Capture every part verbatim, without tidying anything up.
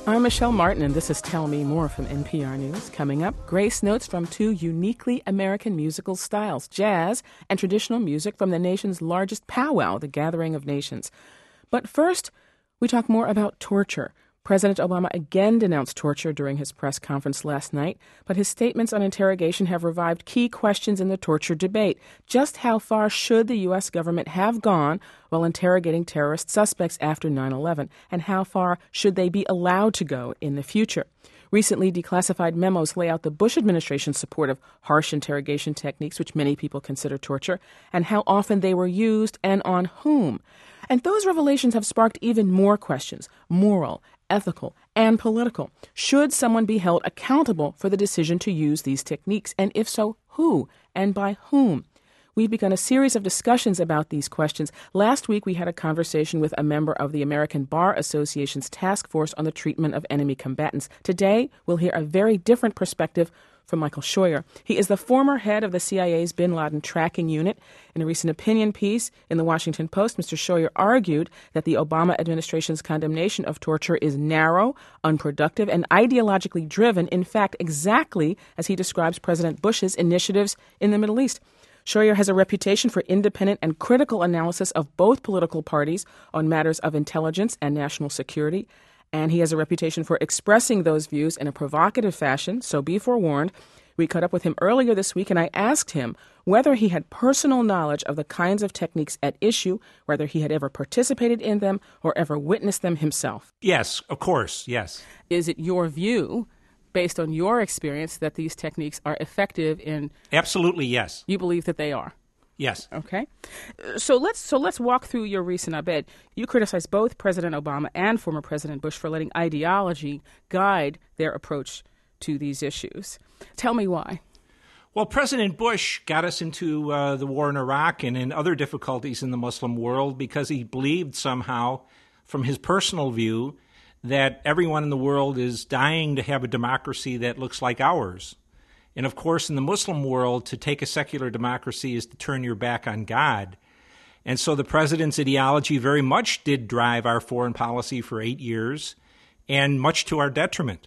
I'm Michelle Martin, and this is Tell Me More from N P R News. Coming up, Grace notes from two uniquely American musical styles, jazz and traditional music from the nation's largest powwow, the Gathering of Nations. But first, we talk more about torture. President Obama again denounced torture during his press conference last night, but his statements on interrogation have revived key questions in the torture debate. Just how far should the U S government have gone while interrogating terrorist suspects after nine eleven, and how far should they be allowed to go in the future? Recently declassified memos lay out the Bush administration's support of harsh interrogation techniques, which many people consider torture, and how often they were used and on whom. And those revelations have sparked even more questions, moral, ethical, and political. Should someone be held accountable for the decision to use these techniques? And if so, who and by whom? We've begun a series of discussions about these questions. Last week, we had a conversation with a member of the American Bar Association's task force on the treatment of enemy combatants. Today, we'll hear a very different perspective from Michael Scheuer. He is the former head of the C I A's bin Laden tracking unit. In a recent opinion piece in the Washington Post, Mister Scheuer argued that the Obama administration's condemnation of torture is narrow, unproductive, and ideologically driven, in fact, exactly as he describes President Bush's initiatives in the Middle East. Scheuer has a reputation for independent and critical analysis of both political parties on matters of intelligence and national security. And he has a reputation for expressing those views in a provocative fashion, so be forewarned. We caught up with him earlier this week, and I asked him whether he had personal knowledge of the kinds of techniques at issue, whether he had ever participated in them or ever witnessed them himself. Yes, of course, yes. Is it your view, based on your experience, that these techniques are effective in... Absolutely, yes. You believe that they are? Yes. Okay. So let's so let's walk through your recent op-ed. You criticize both President Obama and former President Bush for letting ideology guide their approach to these issues. Tell me why. Well, President Bush got us into uh, the war in Iraq and in other difficulties in the Muslim world because he believed somehow, from his personal view, that everyone in the world is dying to have a democracy that looks like ours. And of course, in the Muslim world, to take a secular democracy is to turn your back on God. And so the president's ideology very much did drive our foreign policy for eight years, and much to our detriment.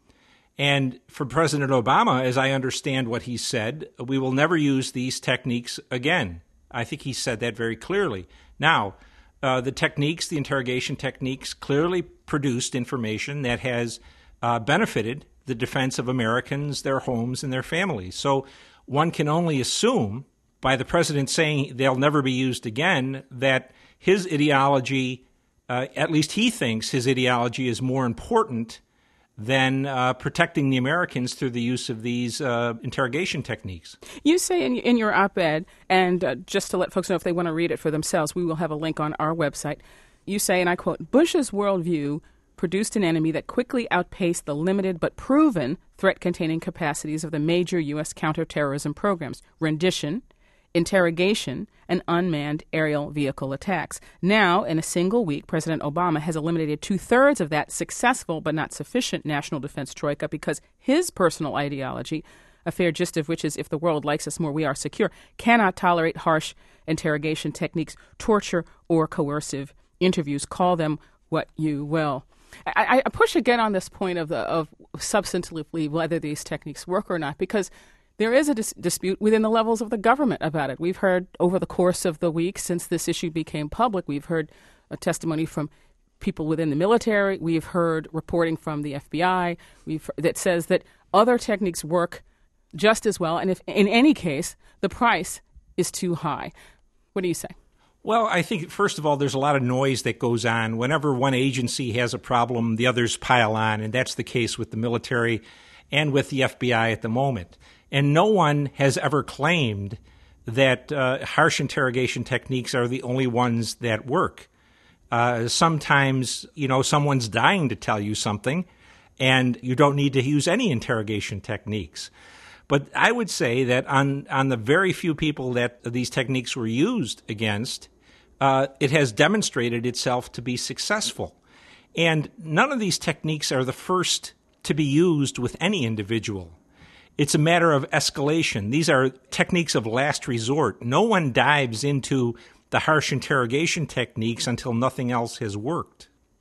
And for President Obama, as I understand what he said, we will never use these techniques again. I think he said that very clearly. Now, uh, the techniques, the interrogation techniques, clearly produced information that has uh, benefited the defense of Americans, their homes, and their families. So one can only assume, by the president saying they'll never be used again, that his ideology, uh, at least he thinks his ideology is more important than uh, protecting the Americans through the use of these uh, interrogation techniques. You say in, in your op-ed, and uh, just to let folks know if they want to read it for themselves, we will have a link on our website. You say, and I quote, Bush's worldview produced an enemy that quickly outpaced the limited but proven threat-containing capacities of the major U S counterterrorism programs, rendition, interrogation, and unmanned aerial vehicle attacks. Now, in a single week, President Obama has eliminated two-thirds of that successful but not sufficient national defense troika because his personal ideology, a fair gist of which is if the world likes us more, we are secure, cannot tolerate harsh interrogation techniques, torture, or coercive interviews. Call them what you will. I, I push again on this point of the of substantively whether these techniques work or not, because there is a dis- dispute within the levels of the government about it. We've heard over the course of the week since this issue became public, we've heard a testimony from people within the military. We've heard reporting from the F B I we've, that says that other techniques work just as well. And if in any case, the price is too high. What do you say? Well, I think, first of all, there's a lot of noise that goes on. Whenever one agency has a problem, the others pile on, and that's the case with the military and with the F B I at the moment. And no one has ever claimed that uh, harsh interrogation techniques are the only ones that work. Uh, sometimes, you know, someone's dying to tell you something, and you don't need to use any interrogation techniques. But I would say that on, on the very few people that these techniques were used against, Uh, it has demonstrated itself to be successful. And none of these techniques are the first to be used with any individual. It's a matter of escalation. These are techniques of last resort. No one dives into the harsh interrogation techniques until nothing else has worked.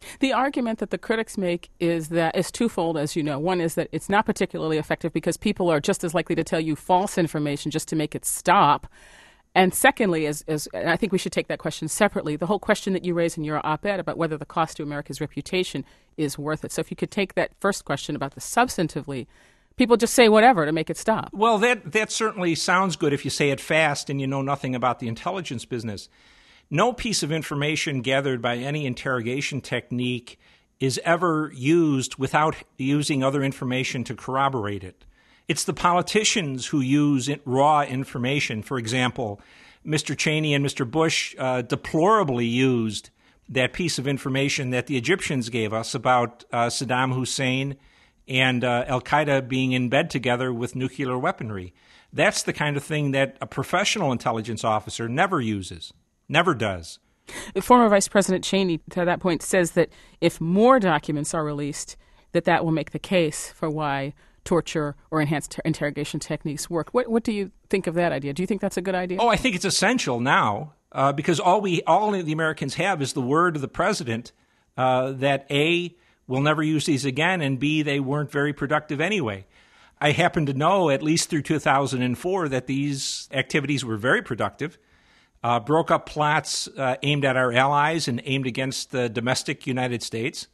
The argument that the critics make is that is twofold, as you know. One is that it's not particularly effective because people are just as likely to tell you false information just to make it stop. And secondly, as, as and I think we should take that question separately, the whole question that you raise in your op-ed about whether the cost to America's reputation is worth it. So if you could take that first question about the substantively, people just say whatever to make it stop. Well, that that certainly sounds good if you say it fast and you know nothing about the intelligence business. No piece of information gathered by any interrogation technique is ever used without using other information to corroborate it. It's the politicians who use raw information. For example, Mister Cheney and Mister Bush uh, deplorably used that piece of information that the Egyptians gave us about uh, Saddam Hussein and uh, al-Qaeda being in bed together with nuclear weaponry. That's the kind of thing that a professional intelligence officer never uses. Never does. Former Vice President Cheney, to that point, says that if more documents are released, that that will make the case for why torture or enhanced ter- interrogation techniques work. What, what do you think of that idea? Do you think that's a good idea? Oh, I think it's essential now uh, because all we, all the Americans have is the word of the president uh, that A, we'll never use these again, and B, they weren't very productive anyway. I happen to know, at least through two thousand four, that these activities were very productive. Uh, broke up plots uh, aimed at our allies and aimed against the domestic United States.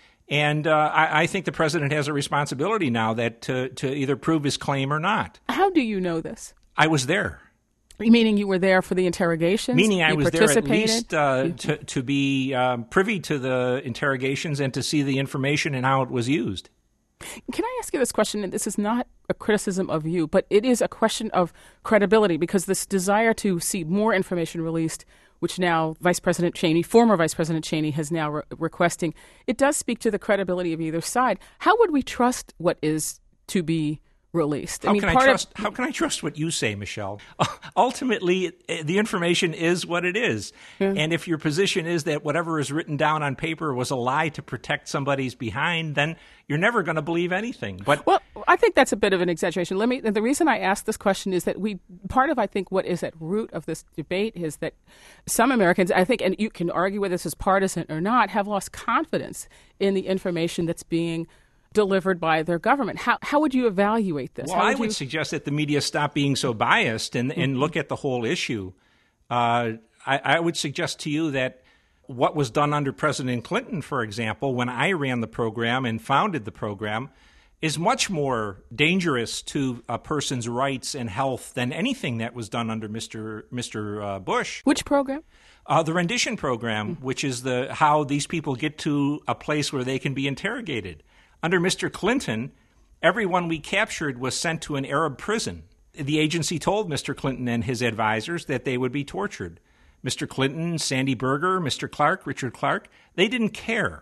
And uh, I, I think the president has a responsibility now that to, to either prove his claim or not. How do you know this? I was there. Meaning you were there for the interrogations? Meaning I you was there at least uh, to, to be um, privy to the interrogations and to see the information and how it was used. Can I ask you this question? And this is not a criticism of you, but it is a question of credibility because this desire to see more information released, which now Vice President Cheney, former Vice President Cheney, has now re- requesting, it does speak to the credibility of either side. How would we trust what is to be released? How, I mean, can I part trust, of, how can I trust what you say, Michelle? Ultimately, the information is what it is. Yeah. And if your position is that whatever is written down on paper was a lie to protect somebody's behind, then you're never going to believe anything. But well, I think that's a bit of an exaggeration. Let me. The reason I ask this question is that we part of I think what is at root of this debate is that some Americans, I think, and you can argue whether this is partisan or not, have lost confidence in the information that's being delivered by their government. How how would you evaluate this? Well, would I would you... suggest that the media stop being so biased and, and mm-hmm. look at the whole issue. Uh, I, I would suggest to you that what was done under President Clinton, for example, when I ran the program and founded the program, is much more dangerous to a person's rights and health than anything that was done under Mister Mister Uh, Bush. Which program? Uh, the rendition program, mm-hmm. which is the how these people get to a place where they can be interrogated. Under Mister Clinton, everyone we captured was sent to an Arab prison. The agency told Mister Clinton and his advisors that they would be tortured. Mister Clinton, Sandy Berger, Mister Clark, Richard Clark, they didn't care.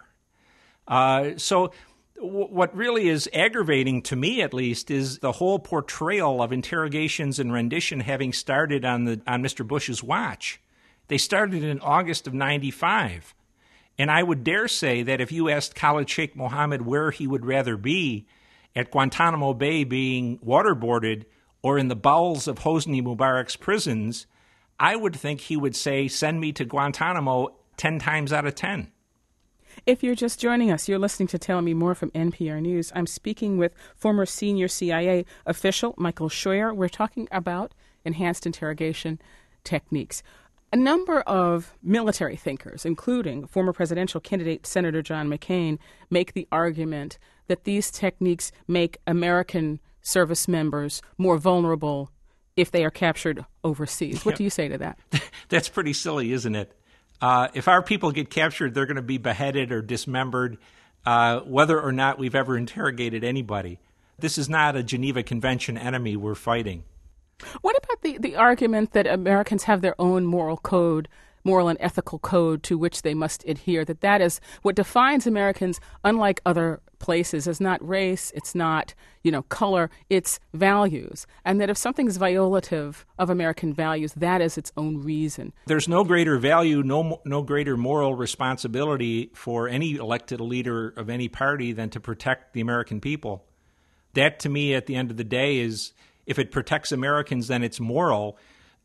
Uh, so w- what really is aggravating to me, at least, is the whole portrayal of interrogations and rendition having started on the on Mister Bush's watch. They started in August of ninety-five. And I would dare say that if you asked Khalid Sheikh Mohammed where he would rather be, at Guantanamo Bay being waterboarded or in the bowels of Hosni Mubarak's prisons, I would think he would say, send me to Guantanamo ten times out of ten. If you're just joining us, you're listening to Tell Me More from N P R News. I'm speaking with former senior C I A official Michael Scheuer. We're talking about enhanced interrogation techniques. A number of military thinkers, including former presidential candidate Senator John McCain, make the argument that these techniques make American service members more vulnerable if they are captured overseas. What do you say to that? That's pretty silly, isn't it? Uh, if our people get captured, they're going to be beheaded or dismembered, uh, whether or not we've ever interrogated anybody. This is not a Geneva Convention enemy we're fighting. What about the, the argument that Americans have their own moral code, moral and ethical code to which they must adhere, that that is what defines Americans, unlike other places, is not race, it's not, you know, color, it's values, and that if something is violative of American values, that is its own reason. There's no greater value, no no greater moral responsibility for any elected leader of any party than to protect the American people. That, to me, at the end of the day, is if it protects Americans, then it's moral.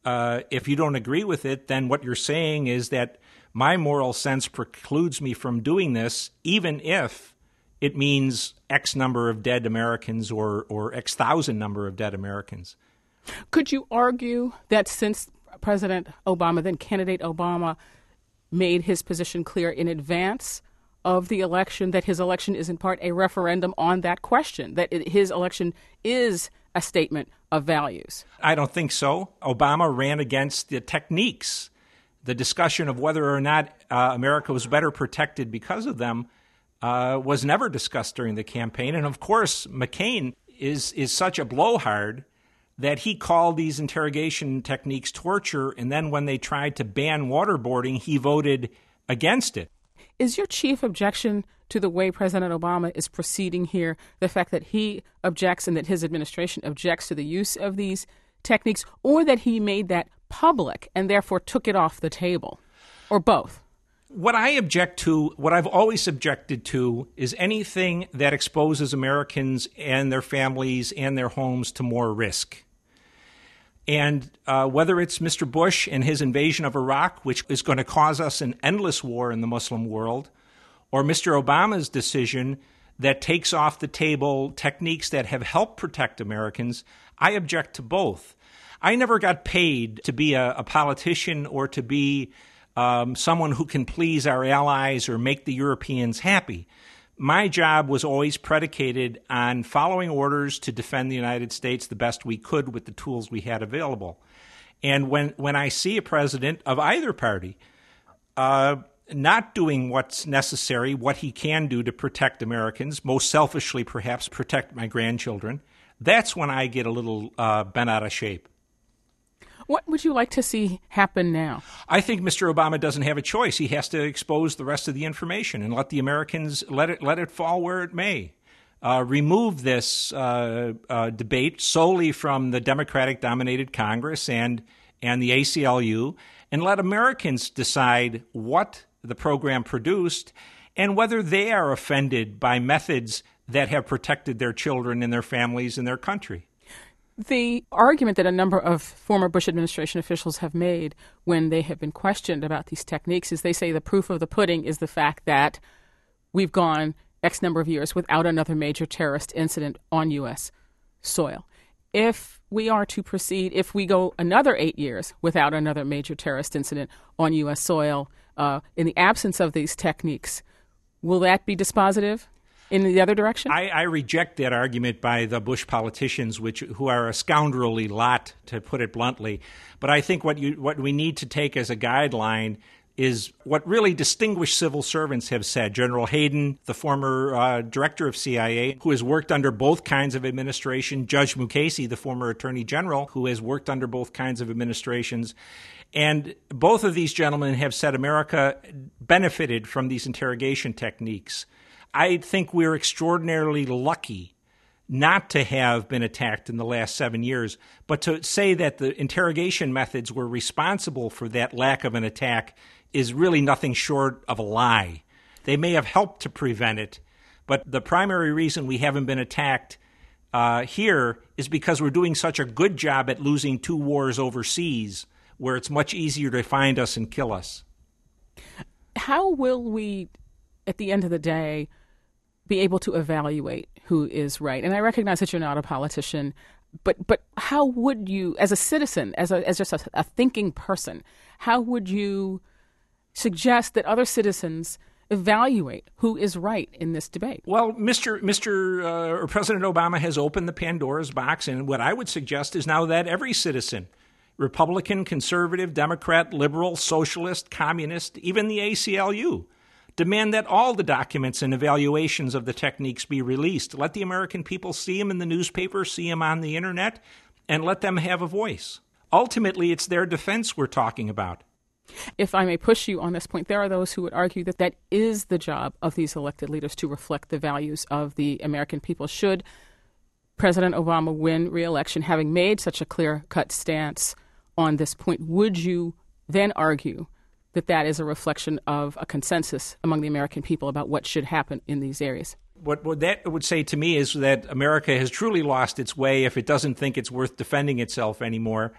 uh, if you don't agree with it, then what you're saying is that my moral sense precludes me from doing this, even if it means X number of dead Americans or, or X thousand number of dead Americans. Could you argue that since President Obama, then candidate Obama, made his position clear in advance of the election, that his election is in part a referendum on that question, that it, his election is a statement of values? I don't think so. Obama ran against the techniques. The discussion of whether or not uh, America was better protected because of them uh, was never discussed during the campaign. And of course, McCain is is such a blowhard that he called these interrogation techniques torture, and then when they tried to ban waterboarding, he voted against it. Is your chief objection to the way President Obama is proceeding here the fact that he objects and that his administration objects to the use of these techniques, or that he made that public and therefore took it off the table, or both? What I object to, what I've always objected to, is anything that exposes Americans and their families and their homes to more risk. And uh, whether it's Mister Bush and his invasion of Iraq, which is going to cause us an endless war in the Muslim world, or Mister Obama's decision that takes off the table techniques that have helped protect Americans, I object to both. I never got paid to be a, a politician or to be um, someone who can please our allies or make the Europeans happy. My job was always predicated on following orders to defend the United States the best we could with the tools we had available. And when, when I see a president of either party uh, not doing what's necessary, what he can do to protect Americans, most selfishly perhaps protect my grandchildren, that's when I get a little uh, bent out of shape. What would you like to see happen now? I think Mister Obama doesn't have a choice. He has to expose the rest of the information and let the Americans, let it let it fall where it may. Uh, remove this uh, uh, debate solely from the Democratic-dominated Congress and, and the A C L U, and let Americans decide what the program produced and whether they are offended by methods that have protected their children and their families and their country. The argument that a number of former Bush administration officials have made when they have been questioned about these techniques is they say the proof of the pudding is the fact that we've gone X number of years without another major terrorist incident on U S soil. If we are to proceed, if we go another eight years without another major terrorist incident on U S soil, uh, in the absence of these techniques, will that be dispositive in the other direction? I, I reject that argument by the Bush politicians, which who are a scoundrelly lot, to put it bluntly. But I think what you what we need to take as a guideline is what really distinguished civil servants have said. General Hayden, the former uh, director of C I A, who has worked under both kinds of administration, Judge Mukasey, the former attorney general, who has worked under both kinds of administrations. And both of these gentlemen have said America benefited from these interrogation techniques. I think we're extraordinarily lucky not to have been attacked in the last seven years, but to say that the interrogation methods were responsible for that lack of an attack is really nothing short of a lie. They may have helped to prevent it, but the primary reason we haven't been attacked uh, here is because we're doing such a good job at losing two wars overseas, where it's much easier to find us and kill us. How will we, at the end of the day, be able to evaluate who is right? And I recognize that you're not a politician, but but how would you, as a citizen, as a, as just a, a thinking person, how would you suggest that other citizens evaluate who is right in this debate? Well, Mister Mister Uh, or President Obama has opened the Pandora's box, and what I would suggest is now that every citizen, Republican, conservative, Democrat, liberal, socialist, communist, even the A C L U, demand that all the documents and evaluations of the techniques be released. Let the American people see them in the newspaper, see them on the internet, and let them have a voice. Ultimately, it's their defense we're talking about. If I may push you on this point, there are those who would argue that that is the job of these elected leaders, to reflect the values of the American people. Should President Obama win re-election, having made such a clear-cut stance on this point, would you then argue that that is a reflection of a consensus among the American people about what should happen in these areas? What, what that would say to me is that America has truly lost its way if it doesn't think it's worth defending itself anymore,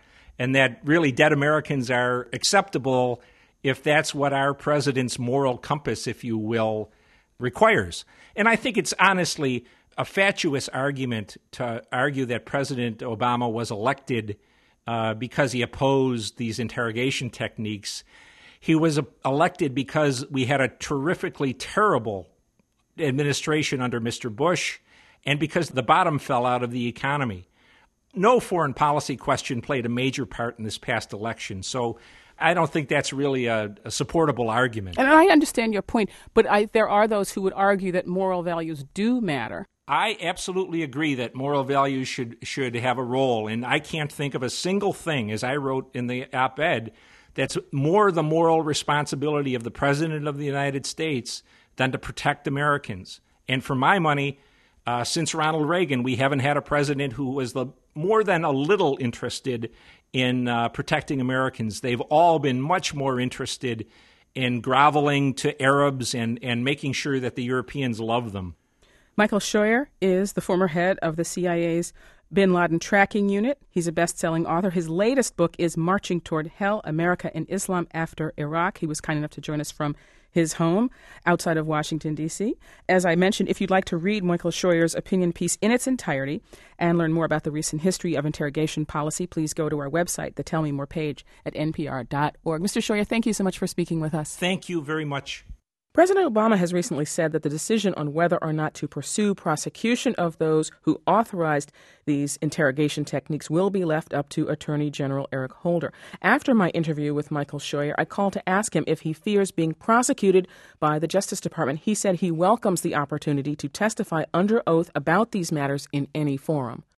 and that really dead Americans are acceptable if that's what our president's moral compass, if you will, requires. And I think it's honestly a fatuous argument to argue that President Obama was elected uh, because he opposed these interrogation techniques. He was uh, elected because we had a terrifically terrible administration under Mister Bush and because the bottom fell out of the economy. No foreign policy question played a major part in this past election. So I don't think that's really a, a supportable argument. And I understand your point, but I, there are those who would argue that moral values do matter. I absolutely agree that moral values should should have a role, and I can't think of a single thing, as I wrote in the op-ed, that's more the moral responsibility of the President of the United States than to protect Americans. And for my money, uh, since Ronald Reagan, we haven't had a president who was the more than a little interested in uh, protecting Americans. They've all been much more interested in groveling to Arabs and, and making sure that the Europeans love them. Michael Scheuer is the former head of the C I A's Bin Laden Tracking Unit. He's a best-selling author. His latest book is Marching Toward Hell, America and Islam After Iraq. He was kind enough to join us from his home outside of Washington, D C. As I mentioned, if you'd like to read Michael Scheuer's opinion piece in its entirety and learn more about the recent history of interrogation policy, please go to our website, the Tell Me More page at N P R dot org. Mister Scheuer, thank you so much for speaking with us. Thank you very much. President Obama has recently said that the decision on whether or not to pursue prosecution of those who authorized these interrogation techniques will be left up to Attorney General Eric Holder. After my interview with Michael Scheuer, I called to ask him if he fears being prosecuted by the Justice Department. He said he welcomes the opportunity to testify under oath about these matters in any forum.